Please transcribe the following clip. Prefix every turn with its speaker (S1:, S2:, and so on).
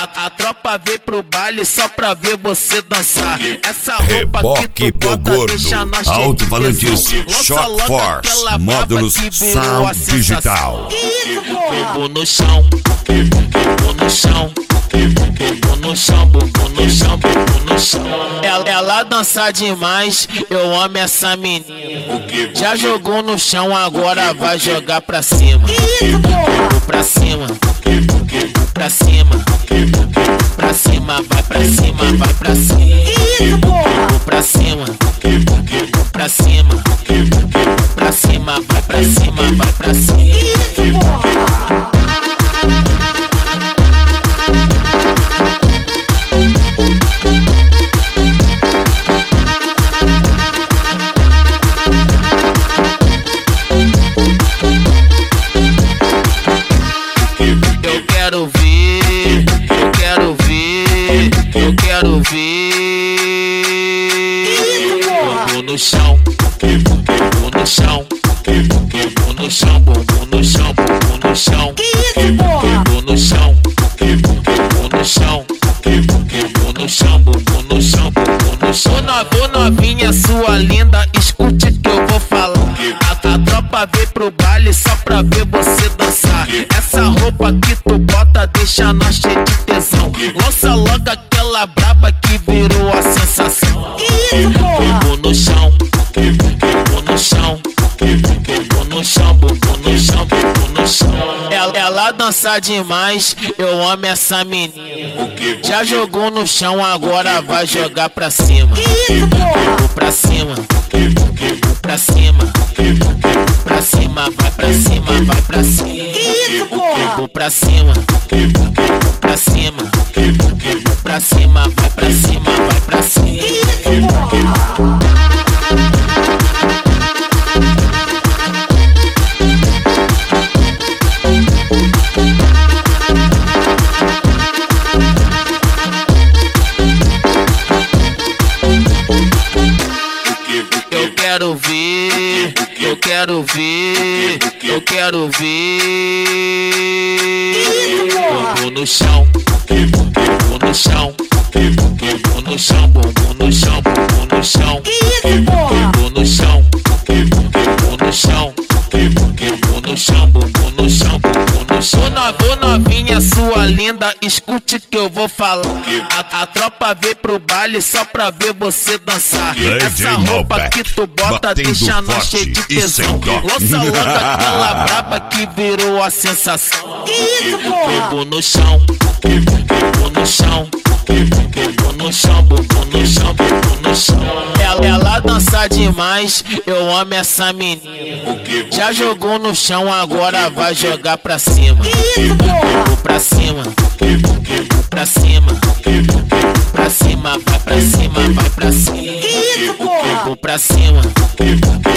S1: A tropa veio pro baile só pra ver você dançar. Essa roupa que tu bota deixa nós cheio de
S2: Alto-falantes Shock Force, módulos Sound Digital.
S1: Bumbum no chão, bumbum no chão, bumbum no chão, bumbum no chão, bumbum no chão. Ela dança demais, eu amo essa menina. Já jogou no chão, agora vai jogar pra cima. Pra cima, pra cima, pra cima, vai pra cima, vai pra cima. Pra cima, pra cima, pra cima, vai pra cima, vai pra cima. Eu quero ver, eu quero ver, eu quero ver. Bumbum no chão, bumbum no chão, bumbum no chão, bumbum no chão, bumbum no chão, bumbum no chão, bumbum no chão, bumbum no chão, bumbum no chão, bumbum no chão. Ô novinha, sua linda, escute que eu vou falar. A tropa veio pro baile só pra ver você dançar. Essa roupa que tu bota deixa nós cheio de tesão. Lança logo aquela braba que virou a sensação. Bumbum no chão, bumbum no chão, bumbum no chão, bumbum no chão, bumbum no chão. Ela dança demais, eu amo essa menina. Já jogou no chão, agora vai jogar pra cima. Pra cima, pra cima, pra cima, vai pra cima, vai pra cima. Pra cima, pra cima, pra cima, vai pra cima, vai pra cima. Eu quero ver, eu quero ver, eu quero ver. Bumbum no chão, bumbum no chão, bumbum no chão, bumbum no chão, bumbum no chão, bumbum no chão, bumbum no chão, bumbum no chão, bumbum no chão, bumbum no chão. Ô novinha, sua linda, escute que eu vou falar. A tropa veio pro baile só pra ver você dançar. Essa roupa que tu bota deixa nós cheio de tesão. Lança logo aquela braba que virou a sensação. Bumbum no chão, bumbum no chão, bumbum no chão, bumbum no chão, bumbum no chão. Ela dança demais, eu amo essa menina. Já jogou no chão, agora vai jogar pra cima. Pra cima, pra cima, pra cima, vai pra cima, vai pra cima. Pra cima.